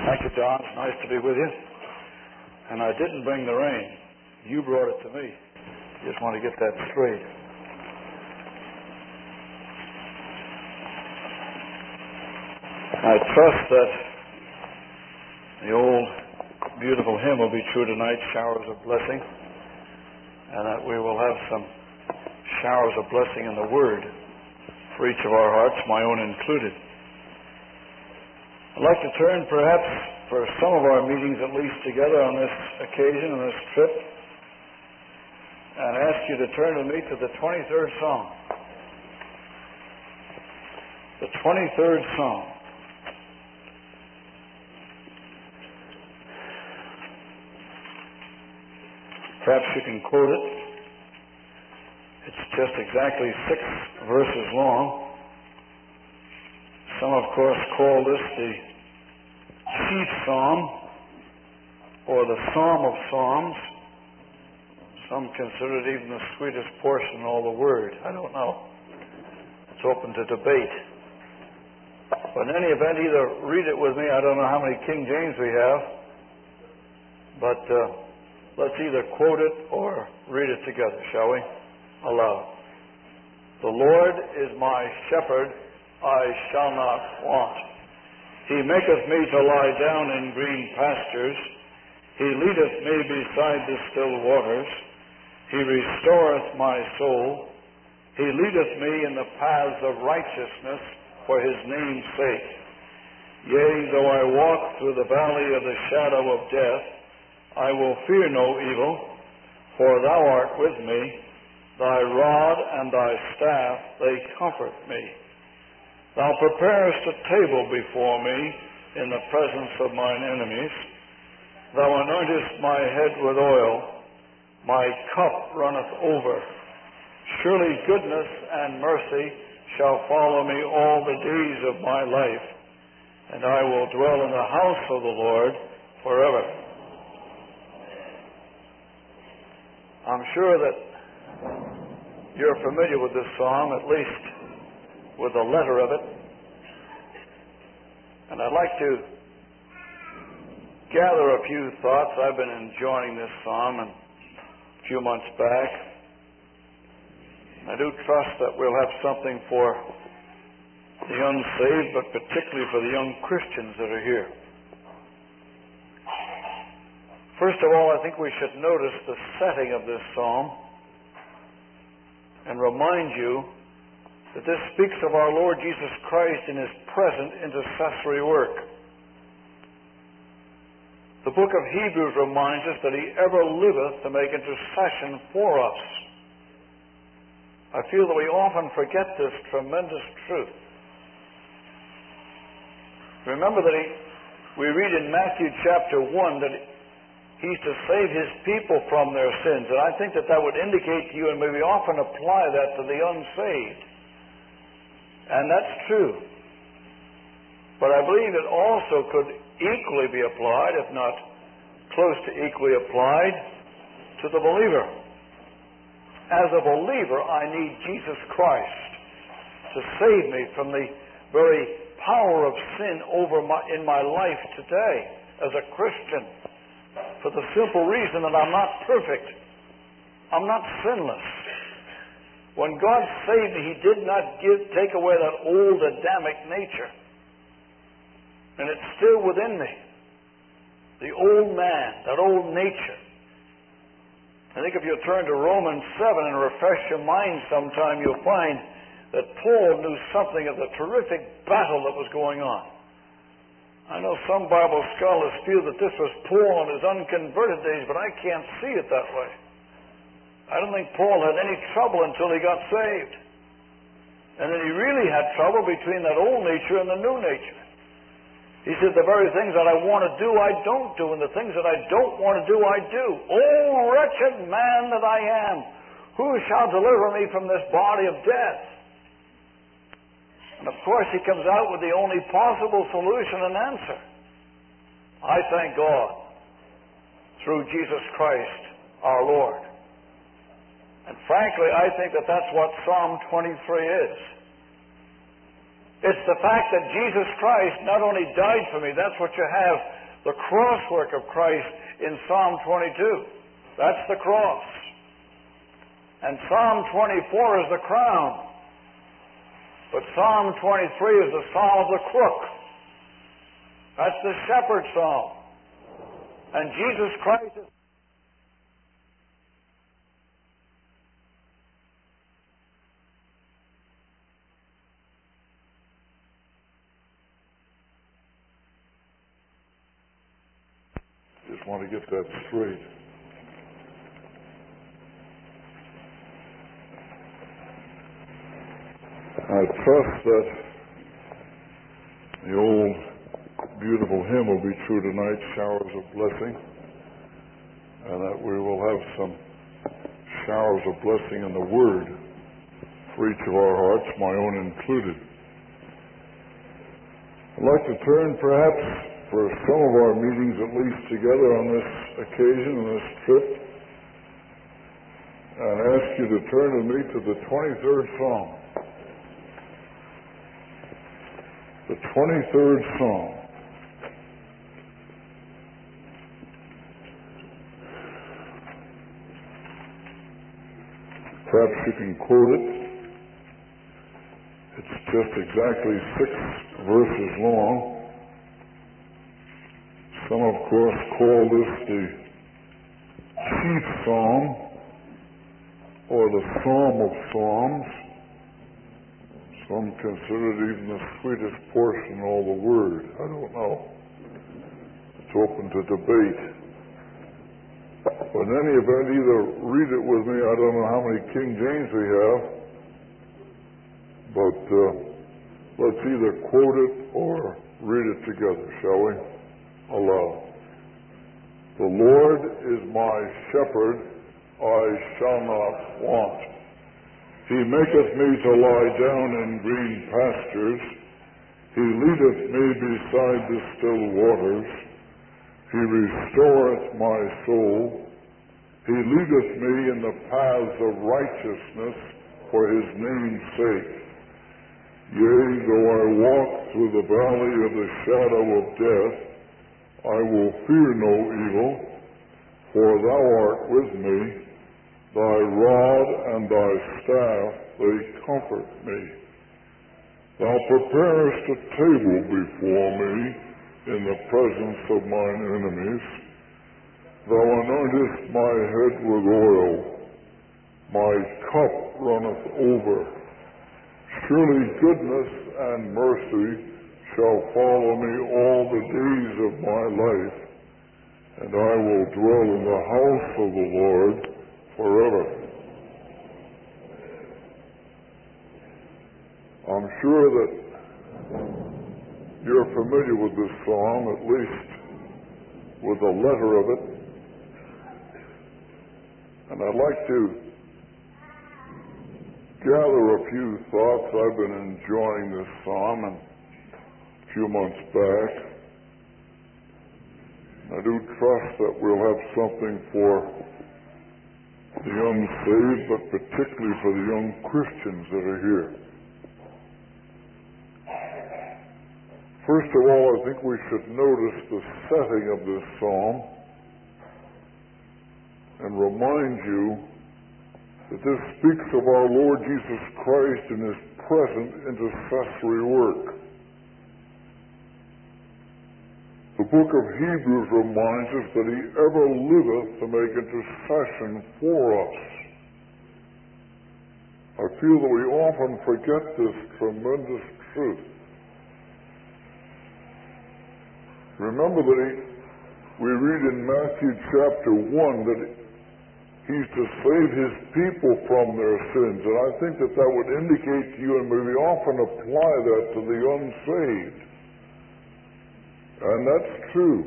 Thank you, Don. It's nice to be with you. And I didn't bring the rain. You brought it to me. Just want to get that straight. I trust that the old beautiful hymn will be true tonight, showers of blessing, and that we will have some showers of blessing in the Word for each of our hearts, my own included. I'd like to turn perhaps for some of our meetings at least together on this occasion, on this trip, and ask you to turn with me to the 23rd Psalm. The 23rd Psalm. Perhaps you can quote it. It's just exactly 6 verses long. Some, of course, call this the chief psalm or the Psalm of Psalms. Some consider it even the sweetest portion in all the Word. I don't know. It's open to debate. But in any event, either read it with me. I don't know how many King James we have. But let's either quote it or read it together, shall we? Aloud. The Lord is my shepherd, I shall not want. He maketh me to lie down in green pastures. He leadeth me beside the still waters. He restoreth my soul. He leadeth me in the paths of righteousness for his name's sake. Yea, though I walk through the valley of the shadow of death, I will fear no evil, for thou art with me. Thy rod and thy staff, they comfort me. Thou preparest a table before me in the presence of mine enemies. Thou anointest my head with oil. My cup runneth over. Surely goodness and mercy shall follow me all the days of my life, and I will dwell in the house of the Lord forever. I'm sure that you're familiar with this psalm, at least with the letter of it. And I'd like to gather a few thoughts. I've been enjoying this psalm a few months back. I do trust that we'll have something for the unsaved, but particularly for the young Christians that are here. First of all, I think we should notice the setting of this psalm and remind you that this speaks of our Lord Jesus Christ in his present intercessory work. The book of Hebrews reminds us that he ever liveth to make intercession for us. I feel that we often forget this tremendous truth. Remember that we read in Matthew chapter 1 that he's to save his people from their sins. And I think that would indicate to you, and we often apply that to the unsaved. And that's true. But I believe it also could equally be applied, if not close to equally applied, to the believer. As a believer, I need Jesus Christ to save me from the very power of sin in my life today as a Christian. For the simple reason that I'm not perfect. I'm not sinless. When God saved me, he did not take away that old Adamic nature. And it's still within me. The old man, that old nature. I think if you turn to Romans 7 and refresh your mind sometime, you'll find that Paul knew something of the terrific battle that was going on. I know some Bible scholars feel that this was Paul in his unconverted days, but I can't see it that way. I don't think Paul had any trouble until he got saved. And then he really had trouble between that old nature and the new nature. He said, the very things that I want to do, I don't do, and the things that I don't want to do, I do. Oh, wretched man that I am, who shall deliver me from this body of death? And of course, he comes out with the only possible solution and answer. I thank God through Jesus Christ, our Lord. And frankly, I think that that's what Psalm 23 is. It's the fact that Jesus Christ not only died for me, that's what you have, the crosswork of Christ in Psalm 22. That's the cross. And Psalm 24 is the crown. But Psalm 23 is the psalm of the crook. That's the shepherd psalm. And Jesus Christ is... Just want to get that straight. I trust that the old beautiful hymn will be true tonight, showers of blessing, and that we will have some showers of blessing in the Word for each of our hearts, my own included. I'd like to turn perhaps for some of our meetings at least together on this occasion, on this trip, and ask you to turn with me to the 23rd Psalm. The 23rd Psalm. Perhaps you can quote it. It's just exactly 6 verses long. Some, of course, call this the chief psalm or the Psalm of Psalms. Some consider it even the sweetest portion in all the Word. I don't know. It's open to debate. But in any event, either read it with me. I don't know how many King James we have. But let's either quote it or read it together, shall we? Aloud. The Lord is my shepherd, I shall not want. He maketh me to lie down in green pastures. He leadeth me beside the still waters. He restoreth my soul. He leadeth me in the paths of righteousness for his name's sake. Yea, though I walk through the valley of the shadow of death, I will fear no evil, for thou art with me. Thy rod and thy staff, they comfort me. Thou preparest a table before me in the presence of mine enemies. Thou anointest my head with oil. My cup runneth over. Surely goodness and mercy shall follow me all the days of my life, and I will dwell in the house of the Lord forever. I'm sure that you're familiar with this psalm, at least with the letter of it. And I'd like to gather a few thoughts. I've been enjoying this psalm a few months back. I do trust that we'll have something for the unsaved, but particularly for the young Christians that are here. First of all, I think we should notice the setting of this psalm and remind you that this speaks of our Lord Jesus Christ in his present intercessory work. The book of Hebrews reminds us that he ever liveth to make intercession for us. I feel that we often forget this tremendous truth. Remember that we read in Matthew chapter 1 that he's to save his people from their sins. And I think that that would indicate to you, and we often apply that to the unsaved. And that's true.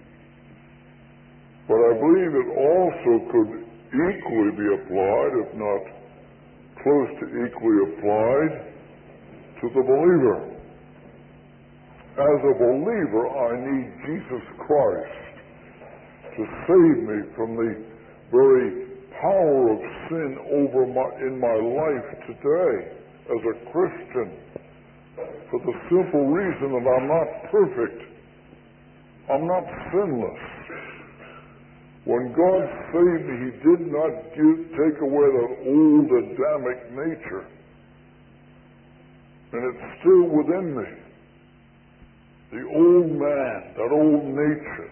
But I believe it also could equally be applied, if not close to equally applied, to the believer. As a believer, I need Jesus Christ to save me from the very power of sin in my life today. As a Christian, for the simple reason that I'm not perfect. I'm not sinless. When God saved me, He did not take away that old Adamic nature. And it's still within me. The old man, that old nature.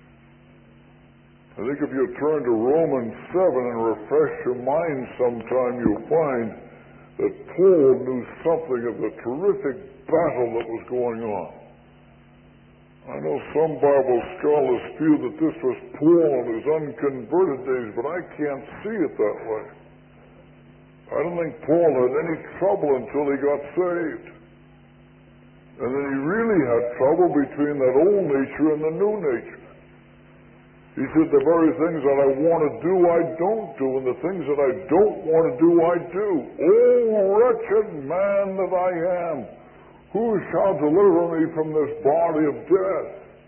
I think if you turn to Romans 7 and refresh your mind sometime, you'll find that Paul knew something of the terrific battle that was going on. I know some Bible scholars feel that this was Paul in his unconverted days, but I can't see it that way. I don't think Paul had any trouble until he got saved. And then he really had trouble between that old nature and the new nature. He said, the very things that I want to do, I don't do, and the things that I don't want to do, I do. Oh, wretched man that I am, who shall deliver me from this body of death?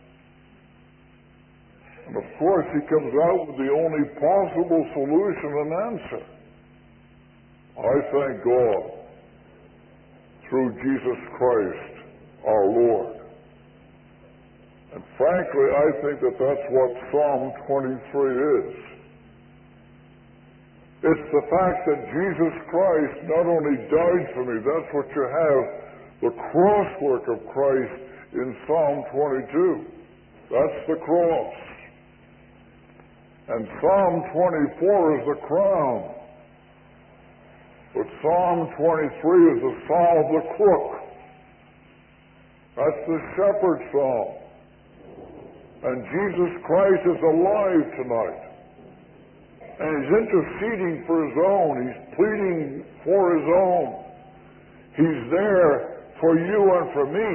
And of course, he comes out with the only possible solution and answer. I thank God through Jesus Christ, our Lord. And frankly, I think that that's what Psalm 23 is. It's the fact that Jesus Christ not only died for me, that's what you have, the cross work of Christ in Psalm 22. That's the cross. And Psalm 24 is the crown. But Psalm 23 is the psalm of the crook. That's the shepherd's psalm. And Jesus Christ is alive tonight. And He's interceding for His own. He's pleading for His own. He's there for you and for me.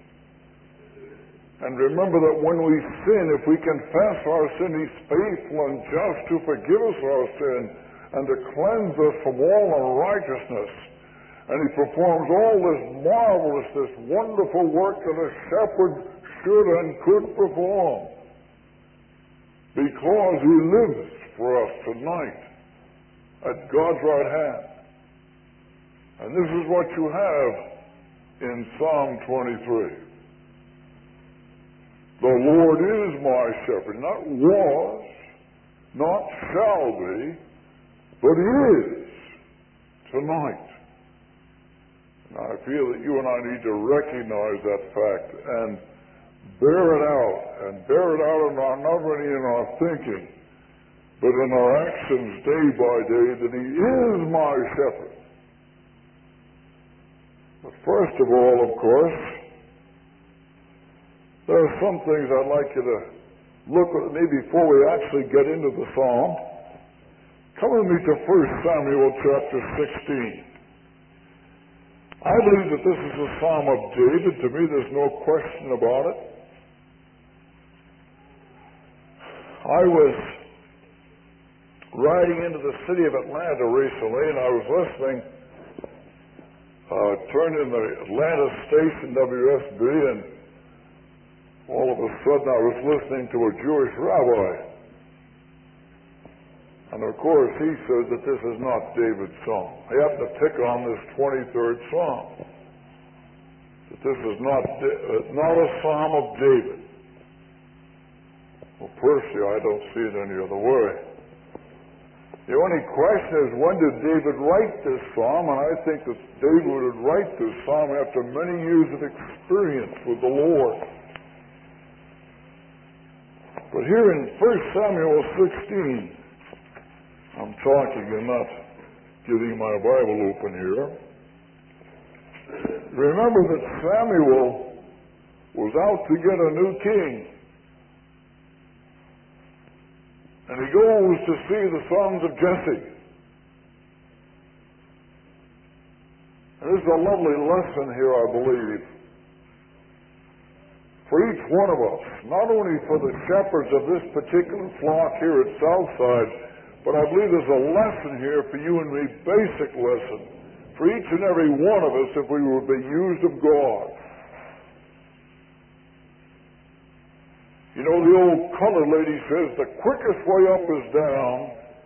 And remember that when we sin, if we confess our sin, He's faithful and just to forgive us our sin and to cleanse us from all unrighteousness. And He performs all this marvelous, this wonderful work that a shepherd should and could perform. Because He lives for us tonight at God's right hand. And this is what you have in Psalm 23. The Lord is my shepherd, not was, not shall be, but is tonight. Now, I feel that you and I need to recognize that fact and bear it out, not only in our thinking, but in our actions day by day, that He is my shepherd. But first of all, of course, there are some things I'd like you to look at me before we actually get into the psalm. Come with me to 1 Samuel chapter 16. I believe that this is a psalm of David. To me, there's no question about it. I was riding into the city of Atlanta recently, and I was listening, turned in the Atlanta station WSB, and all of a sudden I was listening to a Jewish rabbi. And of course he said that this is not David's psalm. I happened to pick on this 23rd psalm. That this is not a psalm of David. Well, personally, I don't see it any other way. The only question is, when did David write this psalm? And I think that David would write this psalm after many years of experience with the Lord. But here in 1 Samuel 16, I'm talking and not getting my Bible open here. Remember that Samuel was out to get a new king. And he goes to see the sons of Jesse. And this is a lovely lesson here, I believe, for each one of us, not only for the shepherds of this particular flock here at Southside, but I believe there's a lesson here for you and me, basic lesson, for each and every one of us if we would be used of God. You know, the old colored lady says the quickest way up is down.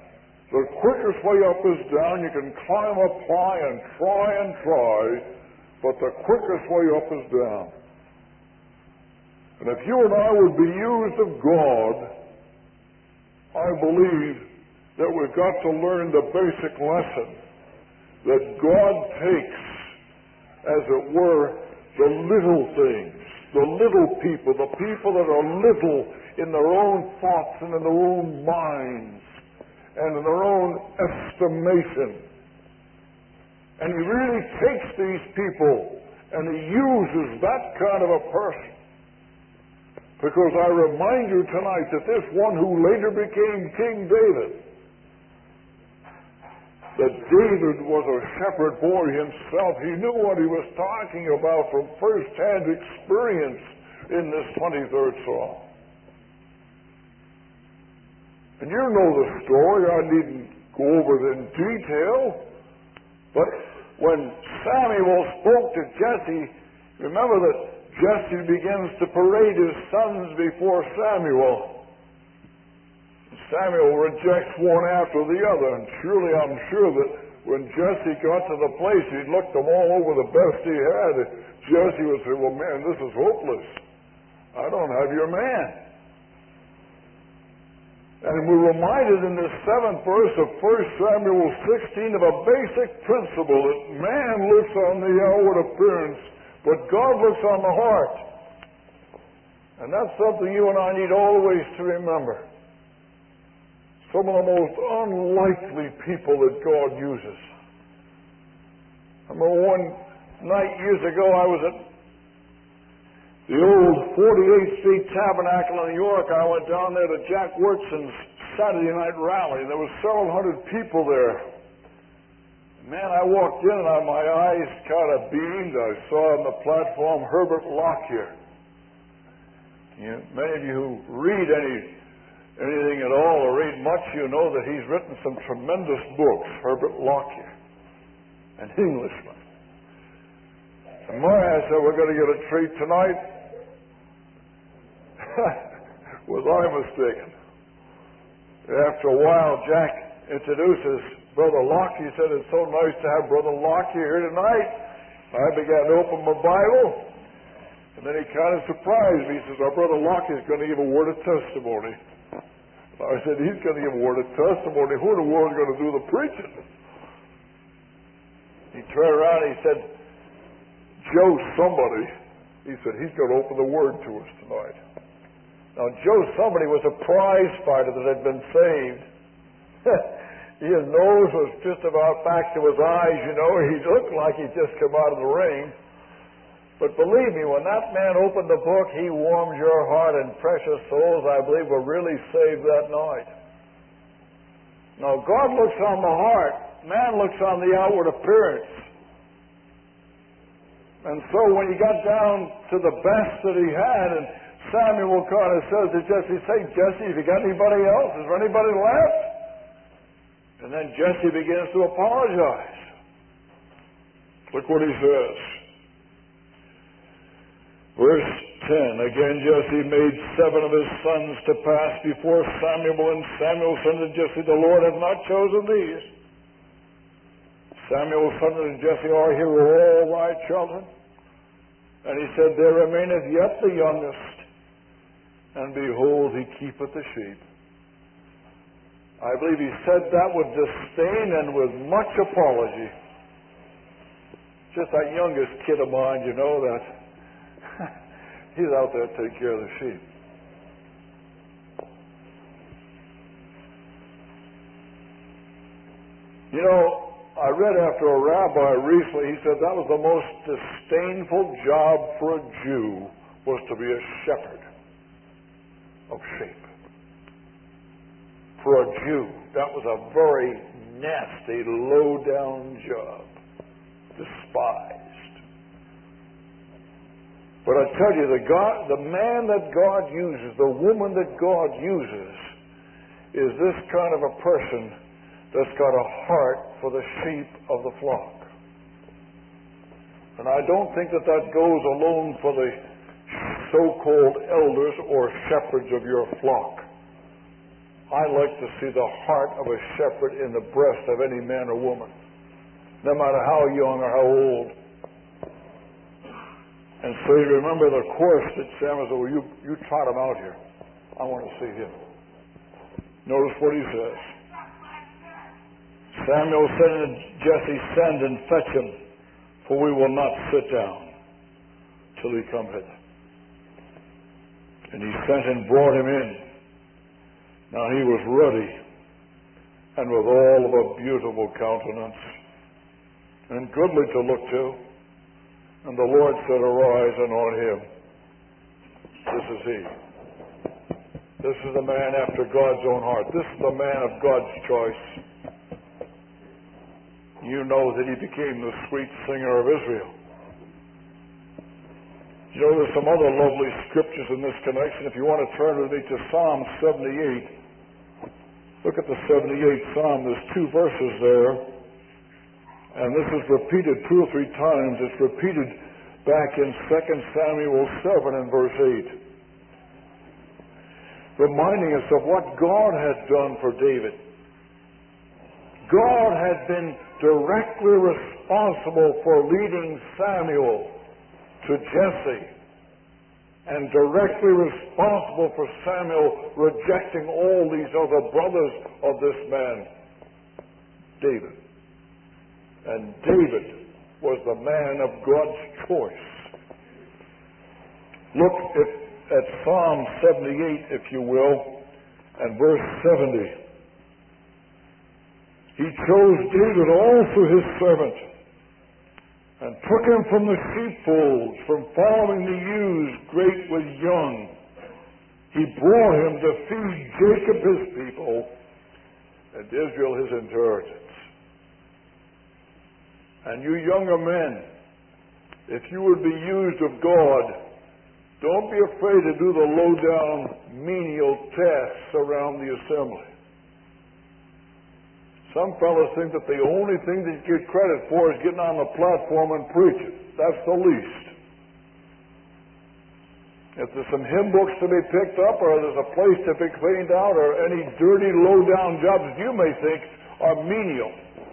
The quickest way up is down. You can climb up high and try, but the quickest way up is down. And if you and I would be used of God, I believe that we've got to learn the basic lesson that God takes, as it were, the little things, the little people that are little in their own thoughts and in their own minds and in their own estimation. And He really takes these people and He uses that kind of a person. Because I remind you tonight that this one who later became King David, that David was a shepherd boy himself. He knew what he was talking about from first-hand experience in this 23rd Psalm. And you know the story. I needn't go over it in detail. But when Samuel spoke to Jesse, remember that Jesse begins to parade his sons before Samuel. Samuel rejects one after the other, and surely I'm sure that when Jesse got to the place, he'd looked them all over the best he had. Jesse would say, well, man, this is hopeless. I don't have your man. And we're reminded in the 7th verse of 1 Samuel 16 of a basic principle that man looks on the outward appearance, but God looks on the heart. And that's something you and I need always to remember. Some of the most unlikely people that God uses. I remember one night years ago, I was at the old 48th Street Tabernacle in New York. I went down there to Jack Wyrtz's Saturday night rally. There were several hundred people there. Man, I walked in and my eyes kind of beamed. I saw on the platform Herbert Lockyer. Many of you who read anything at all or read much, you know that he's written some tremendous books, Herbert Lockyer, an Englishman. And Maya said, we're going to get a treat tonight. Was I mistaken? After a while, Jack introduces Brother Lockyer. He said, it's so nice to have Brother Lockyer here tonight. I began to open my Bible, and then he kind of surprised me. He says, our Brother Lockyer is going to give a word of testimony. I said, he's going to give a word of testimony. Who in the world is going to do the preaching? He turned around and he said, Joe somebody. He said, he's going to open the word to us tonight. Now, Joe somebody was a prize fighter that had been saved. His nose was just about back to his eyes, you know. He looked like he'd just come out of the ring. But believe me, when that man opened the book, he warmed your heart, and precious souls, I believe, were really saved that night. Now, God looks on the heart. Man looks on the outward appearance. And so when he got down to the best that he had, and Samuel kind of says to Jesse, say, Jesse, have you got anybody else? Is there anybody left? And then Jesse begins to apologize. Look what he says. Verse 10, again Jesse made 7 of his sons to pass before Samuel, and Samuel said to Jesse, the Lord hath not chosen these. Samuel said to Jesse, are here all thy children? And he said, there remaineth yet the youngest, and behold, he keepeth the sheep. I believe he said that with disdain and with much apology. Just that youngest kid of mine, you know, that he's out there to take care of the sheep. You know, I read after a rabbi recently, he said that was the most disdainful job for a Jew, was to be a shepherd of sheep. For a Jew, that was a very nasty, low-down job. Despised. But I tell you, the man that God uses, the woman that God uses, is this kind of a person that's got a heart for the sheep of the flock. And I don't think that goes alone for the so-called elders or shepherds of your flock. I like to see the heart of a shepherd in the breast of any man or woman, no matter how young or how old. And so you remember the course that Samuel said, well, you trot him out here. I want to see him. Notice what he says. Samuel said to Jesse, send and fetch him, for we will not sit down till he come hither. And he sent and brought him in. Now he was ruddy, and with all of a beautiful countenance, and goodly to look to. And the Lord said, arise, and on him. This is he. This is the man after God's own heart. This is the man of God's choice. You know that he became the sweet singer of Israel. You know, there's some other lovely scriptures in this connection. If you want to turn with me to Psalm 78, look at the 78th Psalm. There's 2 verses there. And this is repeated 2 or 3 times. It's repeated back in 2 Samuel 7 and verse 8. Reminding us of what God had done for David. God had been directly responsible for leading Samuel to Jesse, and directly responsible for Samuel rejecting all these other brothers of this man, David. And David was the man of God's choice. Look at Psalm 78, if you will, and verse 70. He chose David also his servant, and took him from the sheepfolds, from following the ewes great with young. He brought him to feed Jacob his people, and Israel his inheritance. And you younger men, if you would be used of God, don't be afraid to do the low-down, menial tasks around the assembly. Some fellows think that the only thing that you get credit for is getting on the platform and preaching. That's the least. If there's some hymn books to be picked up, or there's a place to be cleaned out, or any dirty, low-down jobs that you may think are menial.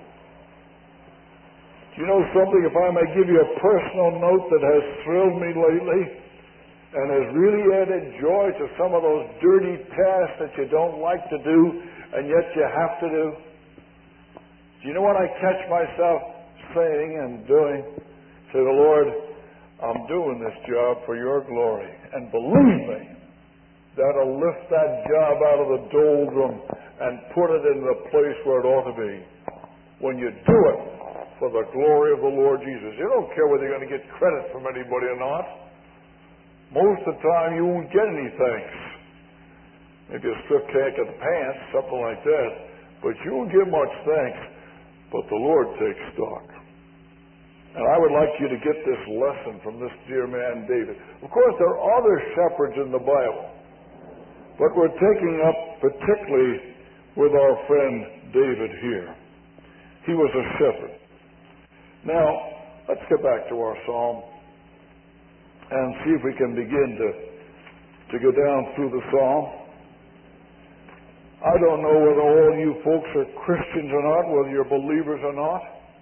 Do you know something? If I may give you a personal note that has thrilled me lately, and has really added joy to some of those dirty tasks that you don't like to do, and yet you have to do. Do you know what I catch myself saying and doing? Say, the Lord, I'm doing this job for your glory. And believe me, that'll lift that job out of the doldrum and put it in the place where it ought to be. When you do it for the glory of the Lord Jesus. You don't care whether you're going to get credit from anybody or not. Most of the time you won't get any thanks. Maybe a strip cake of the pants, something like that. But you won't get much thanks. But the Lord takes stock. And I would like you to get this lesson from this dear man David. Of course, there are other shepherds in the Bible. But we're taking up particularly with our friend David here. He was a shepherd. Now, let's get back to our psalm and see if we can begin to go down through the psalm. I don't know whether all you folks are Christians or not, whether you're believers or not.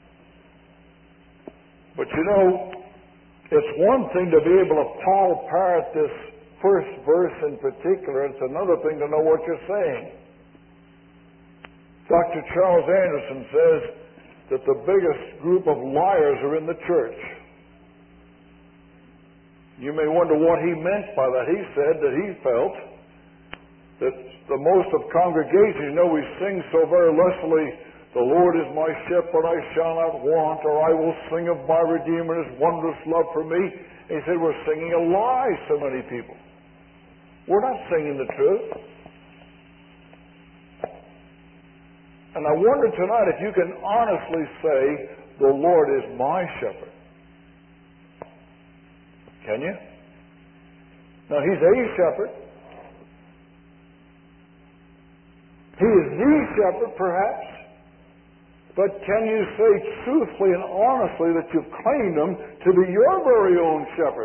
But you know, it's one thing to be able to pull apart this first verse in particular. It's another thing to know what you're saying. Dr. Charles Anderson says that the biggest group of liars are in the church. You may wonder what he meant by that. He said that he felt that the most of congregations, you know, we sing so very lustily, the Lord is my shepherd, I shall not want, or I will sing of my Redeemer, his wondrous love for me. And he said we're singing a lie, so many people. We're not singing the truth. And I wonder tonight if you can honestly say, the Lord is my shepherd. Can you? Now, he's a shepherd. He is the shepherd, perhaps. But can you say truthfully and honestly that you've claimed him to be your very own shepherd?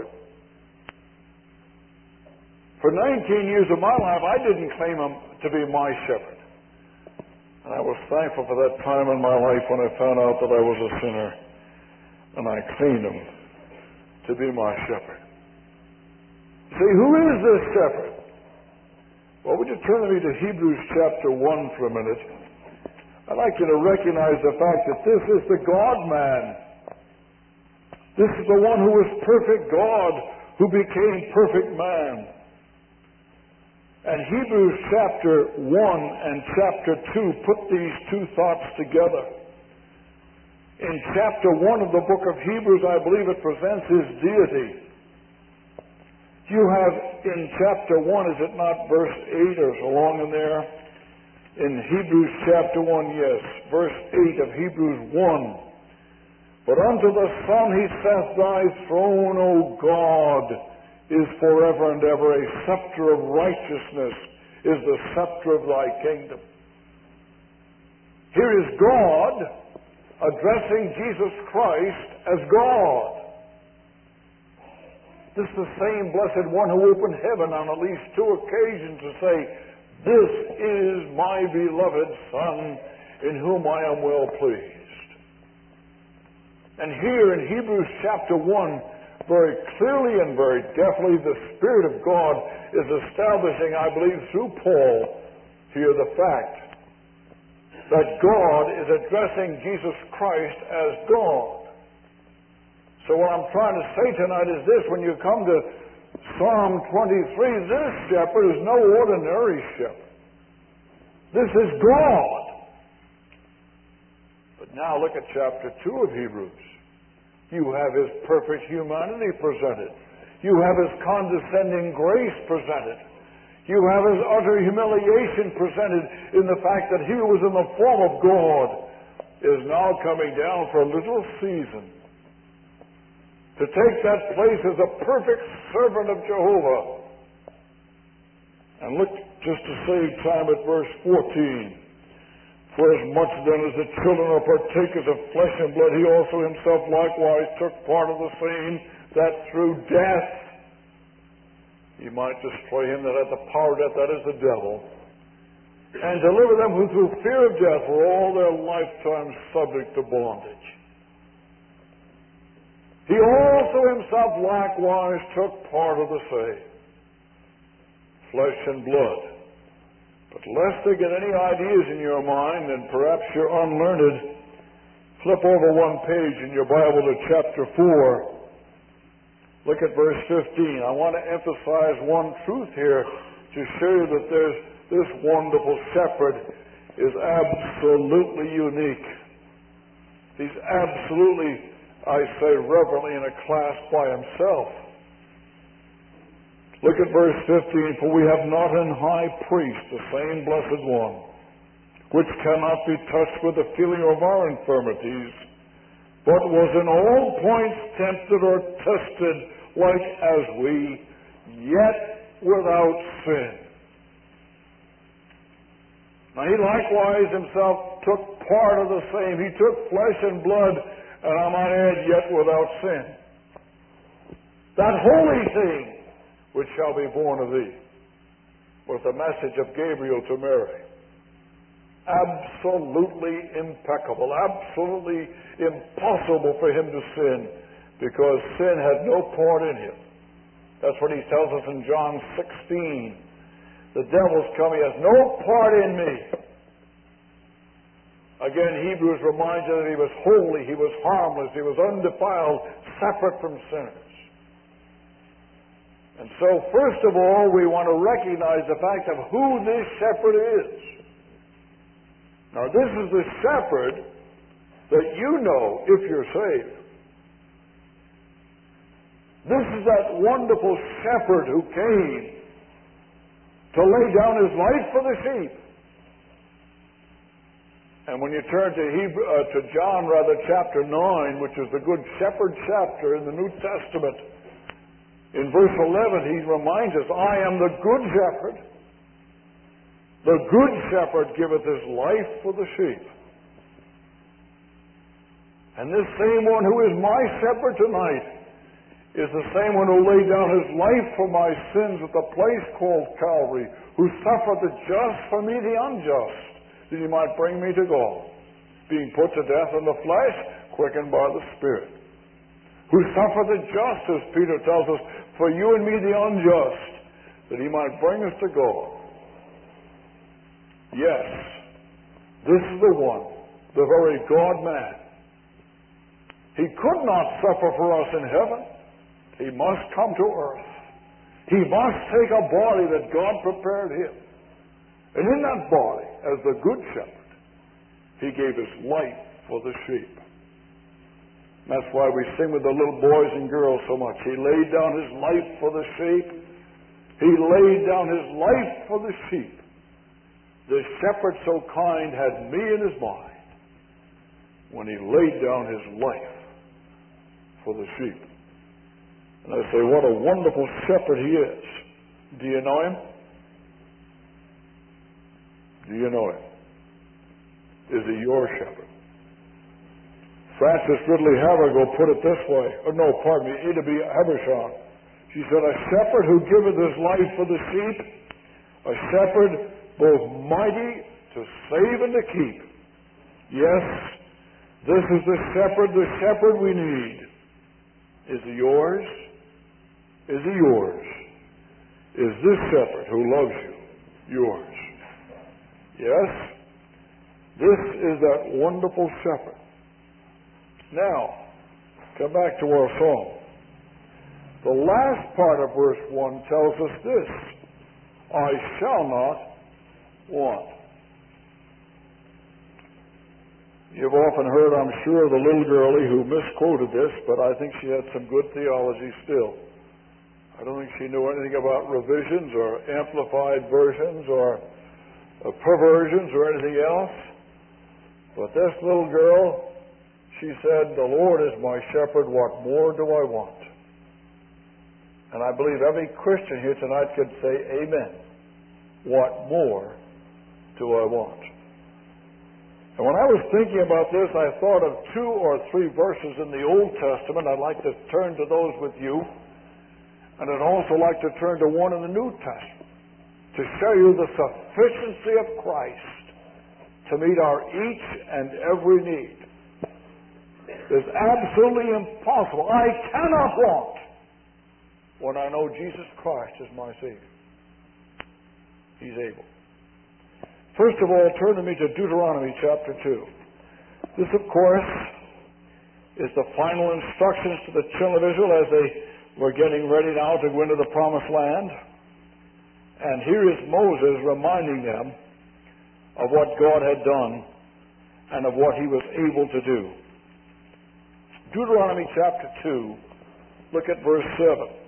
For 19 years of my life, I didn't claim him to be my shepherd. And I was thankful for that time in my life when I found out that I was a sinner. And I claimed him to be my shepherd. See, who is this shepherd? Well, would you turn with me to Hebrews chapter 1 for a minute? I'd like you to recognize the fact that this is the God-man. This is the one who was perfect God, who became perfect man. And Hebrews chapter 1 and chapter 2 put these two thoughts together. In chapter 1 of the book of Hebrews, I believe it presents his deity. You have in chapter 1, is it not verse 8 or so along in there? In Hebrews chapter 1, yes, verse 8 of Hebrews 1. But unto the Son he saith, Thy throne, O God, is forever and ever. A scepter of righteousness is the scepter of thy kingdom. Here is God addressing Jesus Christ as God. This is the same blessed one who opened heaven on at least two occasions to say, This is my beloved Son, in whom I am well pleased. And here in Hebrews chapter 1, very clearly and very definitely, the Spirit of God is establishing, I believe, through Paul here the fact that God is addressing Jesus Christ as God. So what I'm trying to say tonight is this: when you come to Psalm 23, this shepherd is no ordinary shepherd. This is God. But now look at chapter 2 of Hebrews. You have his perfect humanity presented. You have his condescending grace presented. You have his utter humiliation presented in the fact that he who was in the form of God is now coming down for a little season to take that place as a perfect servant of Jehovah. And look, just to save time, at verse 14. For as much then as the children are partakers of flesh and blood, he also himself likewise took part of the same, that through death he might destroy him that had the power of death, that is the devil, and deliver them who through fear of death were all their lifetime subject to bondage. He also himself likewise took part of the same, flesh and blood. But lest they get any ideas in your mind, and perhaps you're unlearned, flip over one page in your Bible to chapter 4. Look at verse 15. I want to emphasize one truth here to show you that this wonderful shepherd is absolutely unique. He's absolutely, I say reverently, in a class by himself. Look at verse 15. For we have not an high priest, the same blessed one, which cannot be touched with the feeling of our infirmities, but was in all points tempted or tested like as we, yet without sin. Now he likewise himself took part of the same. He took flesh and blood, and I might add, yet without sin. That holy thing which shall be born of thee was the message of Gabriel to Mary. Absolutely impeccable, absolutely impossible for him to sin, because sin had no part in him. That's what he tells us in John 16. The devil's come, he has no part in me. Again, Hebrews reminds you that he was holy, he was harmless, he was undefiled, separate from sinners. And so, first of all, we want to recognize the fact of who this shepherd is. Now, this is the shepherd that you know if you're saved. This is that wonderful shepherd who came to lay down his life for the sheep. And when you turn to John, chapter 9, which is the Good Shepherd chapter in the New Testament, in verse 11, he reminds us, I am the good shepherd. The good shepherd giveth his life for the sheep. And this same one who is my shepherd tonight is the same one who laid down his life for my sins at the place called Calvary, who suffered the just for me the unjust, that he might bring me to God, being put to death in the flesh, quickened by the Spirit. who suffered the just, as Peter tells us, for you and me the unjust, that he might bring us to God. Yes, this is the one, the very God-man. He could not suffer for us in heaven. He must come to earth. He must take a body that God prepared him. And in that body, as the Good Shepherd, he gave his life for the sheep. That's why we sing with the little boys and girls so much. He laid down his life for the sheep. He laid down his life for the sheep. The shepherd so kind had me in his mind when he laid down his life for the sheep. And I say, what a wonderful shepherd he is. Do you know him? Do you know him? Is he your shepherd? Frances Ridley Havergal put it this way, Ada B. Habershon. She said, a shepherd who giveth his life for the sheep, a shepherd both mighty to save and to keep. Yes, this is the shepherd we need. Is he yours? Is he yours? Is this shepherd who loves you yours? Yes, this is that wonderful shepherd. Now, come back to our song. The last part of verse 1 tells us this: I shall not want. You've often heard, I'm sure, the little girlie who misquoted this, but I think she had some good theology still. I don't think she knew anything about revisions or amplified versions or perversions or anything else. But this little girl, she said, the Lord is my shepherd, what more do I want? And I believe every Christian here tonight could say amen. What more do I want? And when I was thinking about this, I thought of 2 or 3 verses in the Old Testament. I'd like to turn to those with you. And I'd also like to turn to one in the New Testament to show you the sufficiency of Christ to meet our each and every need. It's absolutely impossible. I cannot want when I know Jesus Christ is my Savior. He's able. First of all, turn to me to Deuteronomy chapter 2. This, of course, is the final instructions to the children of Israel as they were getting ready now to go into the Promised Land. And here is Moses reminding them of what God had done and of what he was able to do. Deuteronomy chapter 2, look at verse 7.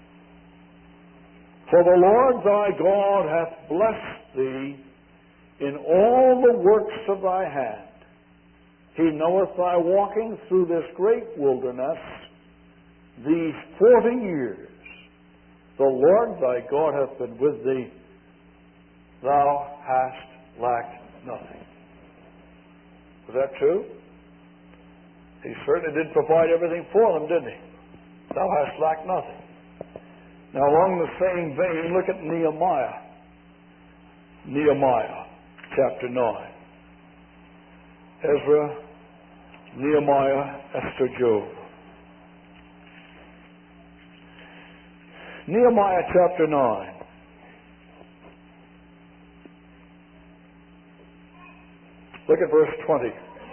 For the Lord thy God hath blessed thee in all the works of thy hand. He knoweth thy walking through this great wilderness these 40 years. The Lord thy God hath been with thee. Thou hast lacked nothing. Was that true? He certainly did provide everything for them, didn't he? Thou hast lacked nothing. Now, along the same vein, look at Nehemiah. Nehemiah, chapter 9. Ezra, Nehemiah, Esther, Job. Nehemiah, chapter 9. Look at verse 20.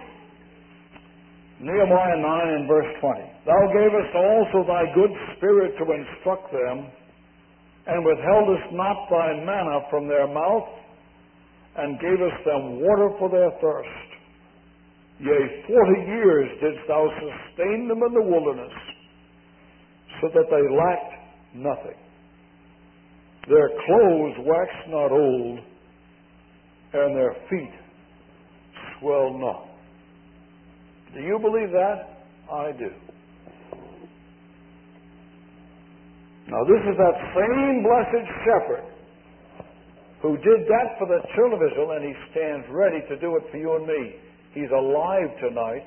Nehemiah 9 and verse 20. Thou gavest also thy good spirit to instruct them, and withheldest not thy manna from their mouth, and gavest them water for their thirst. Yea, 40 years didst thou sustain them in the wilderness, so that they lacked nothing. Their clothes waxed not old, and their feet swelled not. Do you believe that? I do. Now, this is that same blessed shepherd who did that for the children of Israel, and he stands ready to do it for you and me. He's alive tonight.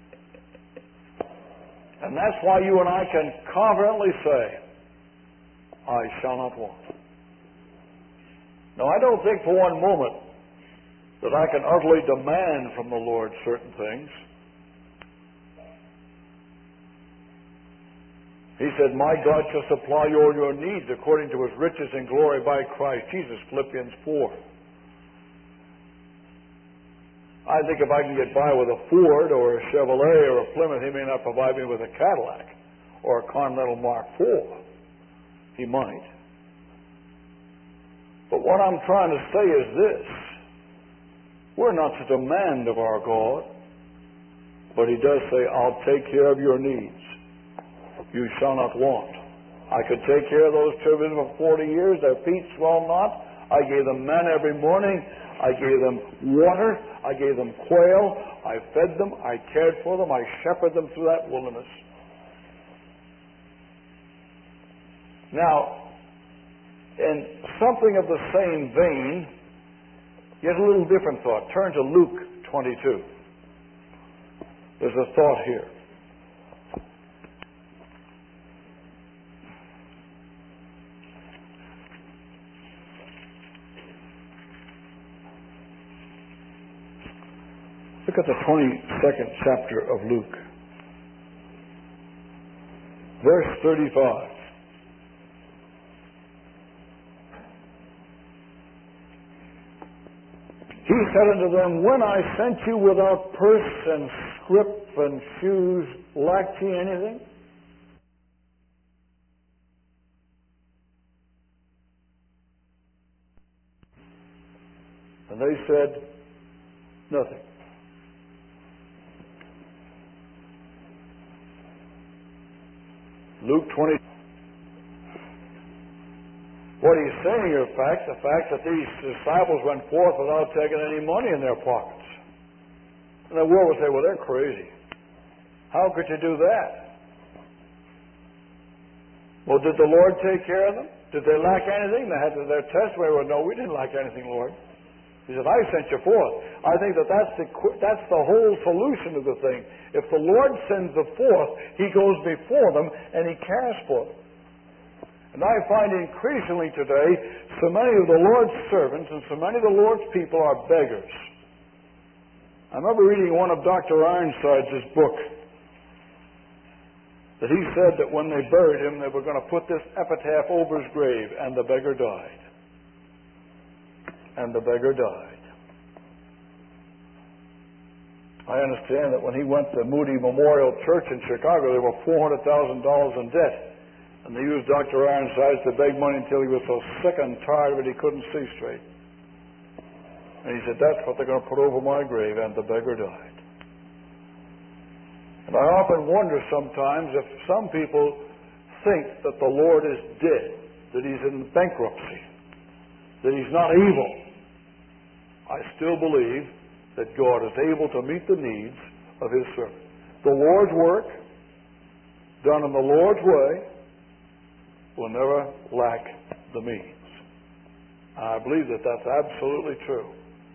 And that's why you and I can confidently say, I shall not want. Now, I don't think for one moment that I can utterly demand from the Lord certain things. He said, my God shall supply all your needs according to his riches and glory by Christ Jesus, Philippians 4. I think if I can get by with a Ford or a Chevrolet or a Plymouth, he may not provide me with a Cadillac or a Continental Mark IV. He might. But what I'm trying to say is this. We're not to demand of our God, but he does say, I'll take care of your needs. You shall not want. I could take care of those children for 40 years. Their feet swell not. I gave them manna every morning. I gave them water. I gave them quail. I fed them. I cared for them. I shepherded them through that wilderness. Now, in something of the same vein, yet a little different thought. Turn to Luke 22. There's a thought here. Look at the 22nd chapter of Luke. Verse 35. He said unto them, when I sent you without purse and scrip and shoes, lacked ye anything? And they said, nothing. Luke 20. What he's saying here, the fact that these disciples went forth without taking any money in their pockets. And the world would say, well, they're crazy. How could you do that? Well, did the Lord take care of them? Did they lack anything? They had their testimony would no, we didn't lack anything, Lord. He said, I sent you forth. I think that's the whole solution of the thing. If the Lord sends them forth, he goes before them and he cares for them. And I find increasingly today, so many of the Lord's servants and so many of the Lord's people are beggars. I remember reading one of Dr. Ironside's book, that he said that when they buried him, they were going to put this epitaph over his grave, and the beggar died. And the beggar died. I understand that when he went to Moody Memorial Church in Chicago, there were $400,000 in debt. And they used Dr. Ironsides to beg money until he was so sick and tired of it he couldn't see straight. And he said, that's what they're going to put over my grave, and the beggar died. And I often wonder sometimes if some people think that the Lord is dead, that he's in bankruptcy, that he's not able. I still believe that God is able to meet the needs of his servant. The Lord's work, done in the Lord's way, will never lack the means. I believe that that's absolutely true.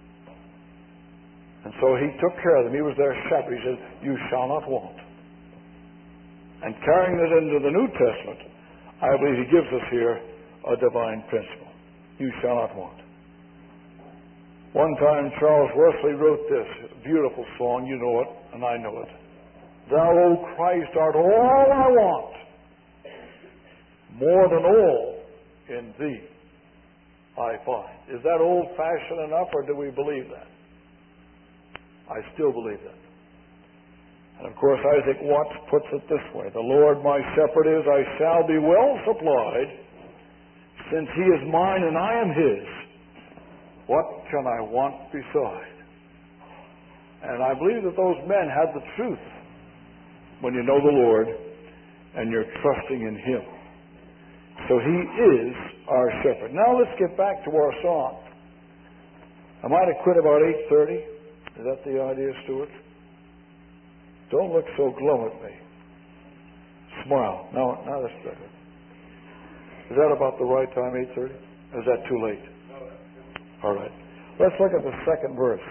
And so he took care of them. He was their shepherd. He said, you shall not want. And carrying it into the New Testament, I believe he gives us here a divine principle. You shall not want. One time Charles Wesley wrote this beautiful song. You know it, and I know it. Thou, O Christ, art all I want. More than all in thee I find. Is that old-fashioned enough, or do we believe that? I still believe that. And of course, Isaac Watts puts it this way. The Lord my shepherd is, I shall be well supplied. Since he is mine and I am his, what can I want beside? And I believe that those men had the truth when you know the Lord and you're trusting in him. So he is our shepherd. Now let's get back to our song. I might have quit about 8:30. Is that the idea, Stuart? Don't look so glum at me. Smile. Now that's better. Is that about the right time, 8:30? Or is that too late? All right. Let's look at the second verse.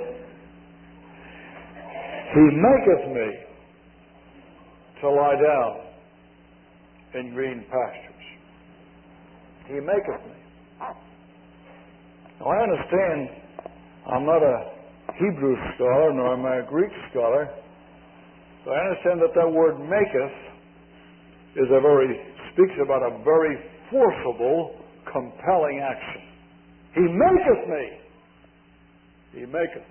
He maketh me to lie down in green pastures. He maketh me. Now I understand I'm not a Hebrew scholar, nor am I a Greek scholar, but I understand that word maketh speaks about a very forcible, compelling action. He maketh me. He maketh.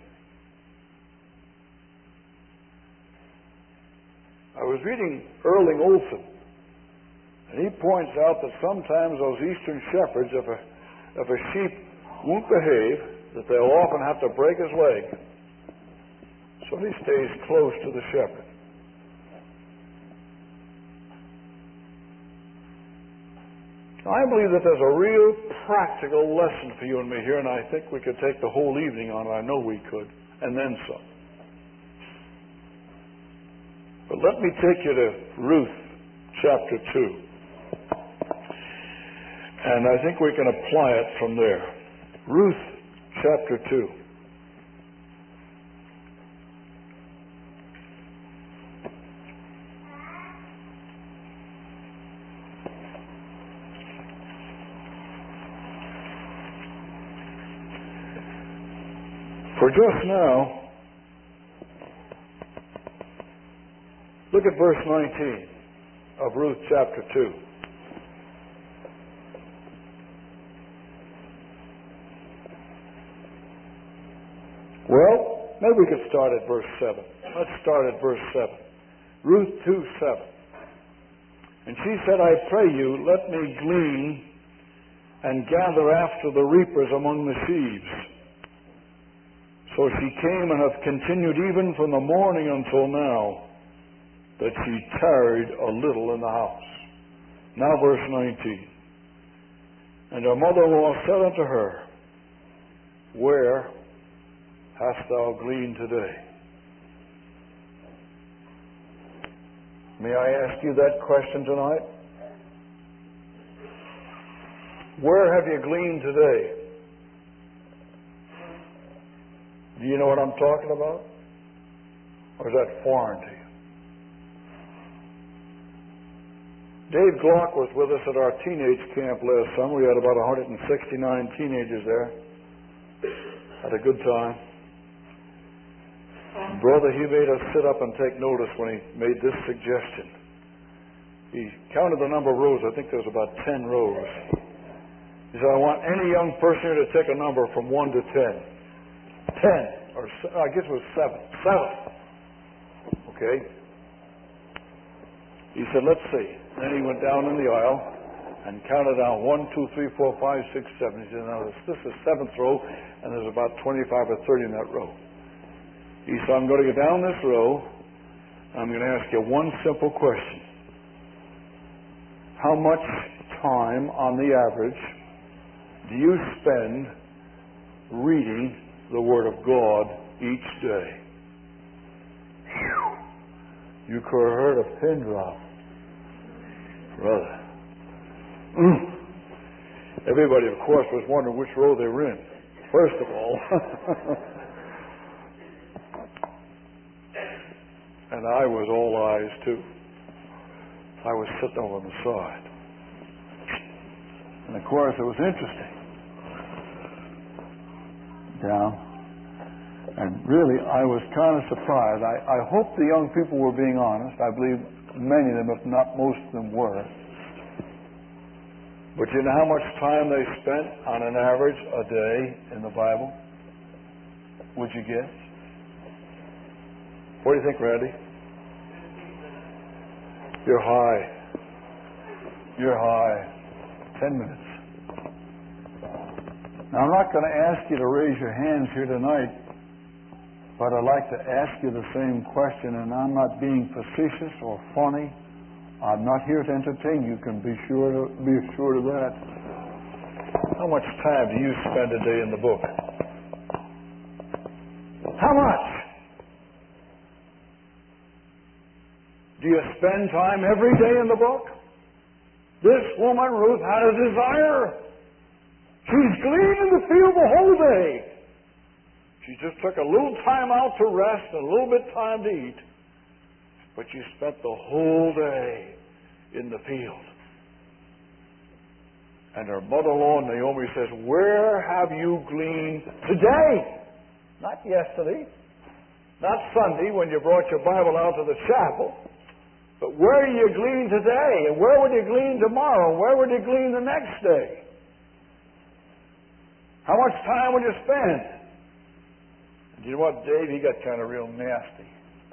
I was reading Erling Olson, and he points out that sometimes those eastern shepherds, if a sheep won't behave, that they'll often have to break his leg. So he stays close to the shepherd. I believe that there's a real practical lesson for you and me here, and I think we could take the whole evening on it. I know we could, and then some. But let me take you to Ruth chapter 2. And I think we can apply it from there. Ruth chapter 2. For just now, look at verse 19 of Ruth chapter 2. Well, maybe we could start at verse 7. Let's start at verse 7. Ruth 2:7. And she said, I pray you, let me glean and gather after the reapers among the sheaves. So she came and hath continued even from the morning until now, that she tarried a little in the house. Now verse 19. And her mother-in-law said unto her, Where hast thou gleaned today? May I ask you that question tonight? Where have you gleaned today? Do you know what I'm talking about? Or is that foreign to you? Dave Glock was with us at our teenage camp last summer. We had about 169 teenagers there. Had a good time. Brother, he made us sit up and take notice when he made this suggestion. He counted the number of rows. I think there was about 10 rows. He said, I want any young person here to take a number from 1 to 10. 10, or I guess it was 7. 7. Okay? He said, let's see. Then he went down in the aisle and counted down 1, 2, 3, 4, 5, 6, 7. He said, now this is the 7th row, and there's about 25 or 30 in that row. He said, I'm going to go down this row. I'm going to ask you one simple question. How much time, on the average, do you spend reading the Word of God each day? Whew. You could have heard a pin drop. Brother. Everybody, of course, was wondering which row they were in. First of all. And I was all eyes, too. I was sitting over on the side. And, of course, it was interesting. Down. And really, I was kind of surprised. I hope the young people were being honest. I believe many of them, if not most of them, were. But you know how much time they spent on an average a day in the Bible? Would you guess? What do you think, Randy? You're high. You're high. 10 minutes. Now, I'm not going to ask you to raise your hands here tonight, but I'd like to ask you the same question, and I'm not being facetious or funny. I'm not here to entertain you. Can be assured of that. How much time do you spend a day in the book? How much? Do you spend time every day in the book? This woman, Ruth, had a desire. She's gleaned in the field the whole day. She just took a little time out to rest and a little bit time to eat. But she spent the whole day in the field. And her mother-in-law, Naomi, says, where have you gleaned today? Not yesterday. Not Sunday when you brought your Bible out to the chapel. But where do you glean today? And where would you glean tomorrow? Where would you glean the next day? How much time would you spend? And you know what, Dave? He got kind of real nasty.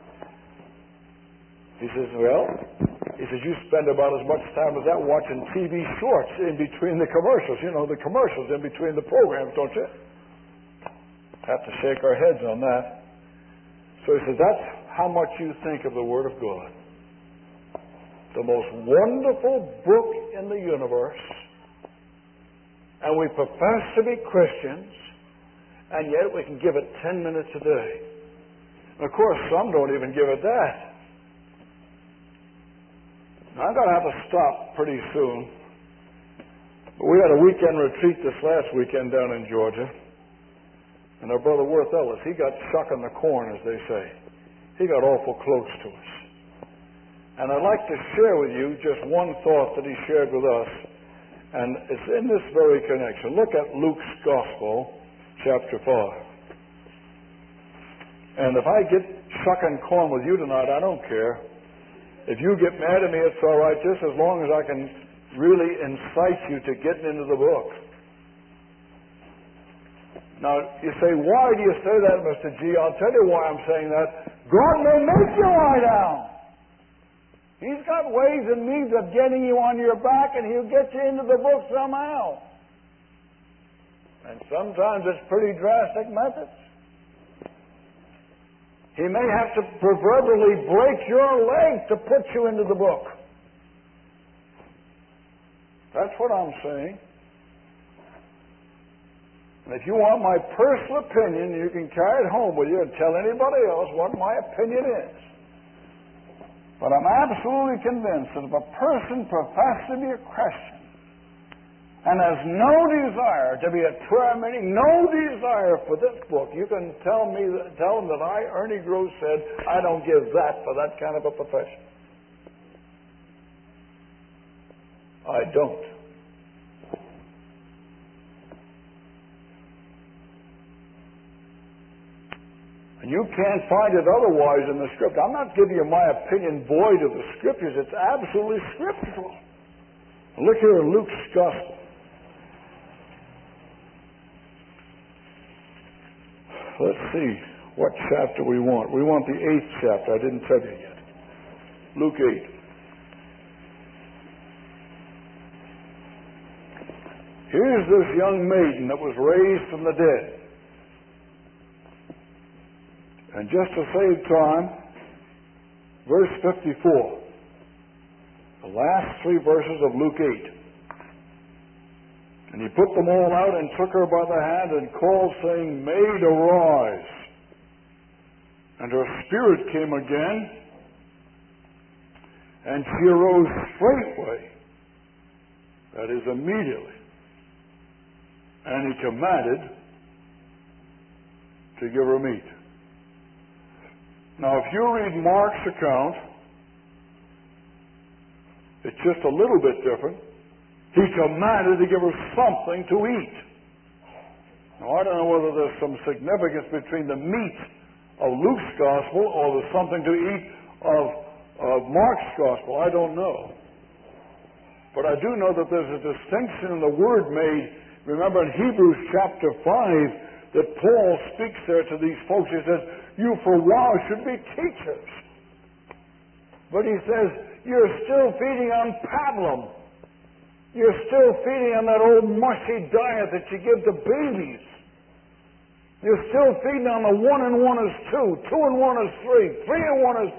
He says, you spend about as much time as that watching TV shorts in between the commercials. You know, the commercials in between the programs, don't you? Have to shake our heads on that. So he says, that's how much you think of the Word of God. The most wonderful book in the universe. And we profess to be Christians, and yet we can give it 10 minutes a day. And of course, some don't even give it that. I'm going to have to stop pretty soon. We had a weekend retreat this last weekend down in Georgia. And our brother Worth Ellis, he got shucking the corn, as they say. He got awful close to us. And I'd like to share with you just one thought that he shared with us. And it's in this very connection. Look at Luke's Gospel, chapter 5. And if I get shucking corn with you tonight, I don't care. If you get mad at me, it's all right, just as long as I can really incite you to getting into the book. Now, you say, why do you say that, Mr. G? I'll tell you why I'm saying that. God may make you lie down. He's got ways and means of getting you on your back, and He'll get you into the book somehow. And sometimes it's pretty drastic methods. He may have to proverbially break your leg to put you into the book. That's what I'm saying. And if you want my personal opinion, you can carry it home with you and tell anybody else what my opinion is. But I'm absolutely convinced that if a person professes to be a Christian and has no desire to be at prayer meeting, no desire for this book, you can tell them that I, Ernie Gross, said, I don't give that for that kind of a profession. I don't. And you can't find it otherwise in the Scripture. I'm not giving you my opinion void of the Scriptures. It's absolutely scriptural. Look here in Luke's Gospel. Let's see what chapter we want. We want the 8th chapter. I didn't tell you yet. Luke 8. Here's this young maiden that was raised from the dead. And just to save time, verse 54. The last 3 verses of Luke 8. And he put them all out and took her by the hand and called, saying, Maid, arise. And her spirit came again, and she arose straightway, that is, immediately. And he commanded to give her meat. Now, if you read Mark's account, it's just a little bit different. He commanded to give her something to eat. Now, I don't know whether there's some significance between the meat of Luke's Gospel or the something to eat of Mark's Gospel. I don't know. But I do know that there's a distinction in the word made. Remember in Hebrews chapter 5 that Paul speaks there to these folks. He says, you for a while should be teachers. But he says, you're still feeding on pablum. You're still feeding on that old mushy diet that you give to babies. You're still feeding on the 1 and 1 is 2, 2 and 1 is 3, 3 and 1 is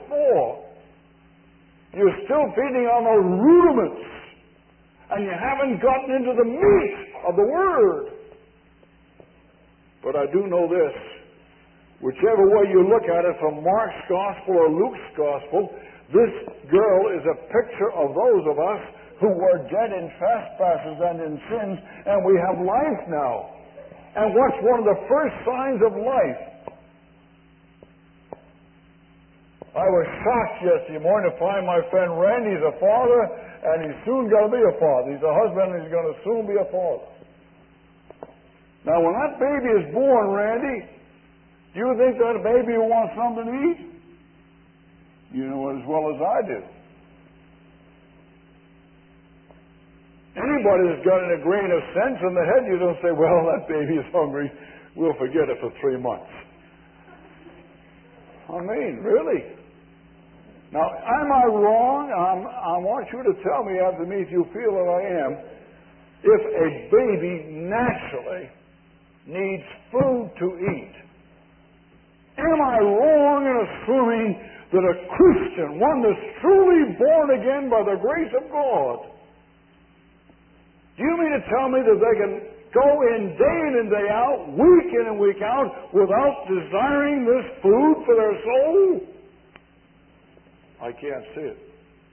4. You're still feeding on those rudiments. And you haven't gotten into the meat of the Word. But I do know this. Whichever way you look at it, from Mark's Gospel or Luke's Gospel, this girl is a picture of those of us who were dead in trespasses and in sins, and we have life now. And what's one of the first signs of life? I was shocked yesterday morning to find my friend Randy's a father, and he's soon going to be a father. He's a husband, and he's going to soon be a father. Now, when that baby is born, Randy, do you think that baby will want something to eat? You know as well as I do. anybody's got a grain of sense in the head, you don't say, well, that baby is hungry. We'll forget it for 3 months. I mean, really. Now, am I wrong? I want you to tell me after me if you feel that I am. If a baby naturally needs food to eat, am I wrong in assuming that a Christian, one that's truly born again by the grace of God, do you mean to tell me that they can go in day in and day out, week in and week out, without desiring this food for their soul? I can't see it.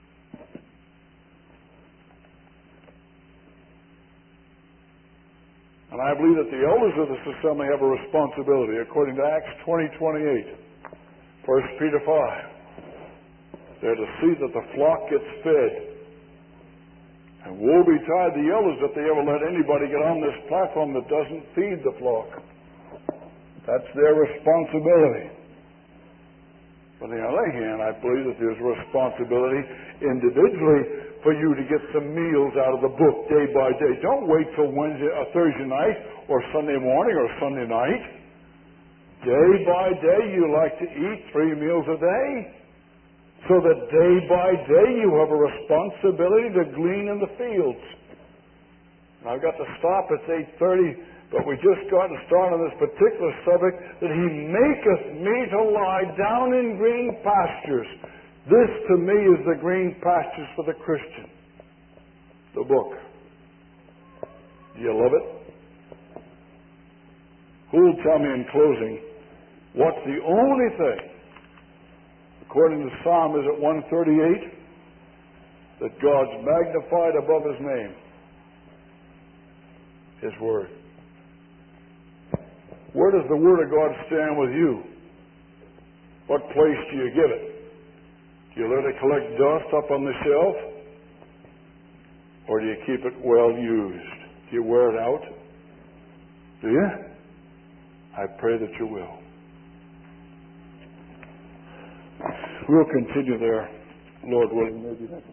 And I believe that the elders of this assembly have a responsibility, according to Acts 20:28, 1 Peter 5. They're to see that the flock gets fed. And woe betide the elders if they ever let anybody get on this platform that doesn't feed the flock. That's their responsibility. But on the other hand, I believe that there's a responsibility individually for you to get some meals out of the book day by day. Don't wait till Thursday night or Sunday morning or Sunday night. Day by day you like to eat 3 meals a day. So that day by day you have a responsibility to glean in the fields. And I've got to stop at 8:30, but we just got to start on this particular subject, that He maketh me to lie down in green pastures. This to me is the green pastures for the Christian. The book. Do you love it? Who will tell me in closing what's the only thing, according to Psalm, is it 138, that God's magnified above His name? His Word. Where does the Word of God stand with you? What place do you give it? Do you let it collect dust up on the shelf? Or do you keep it well used? Do you wear it out? Do you? I pray that you will. We'll continue there, Lord willing, maybe next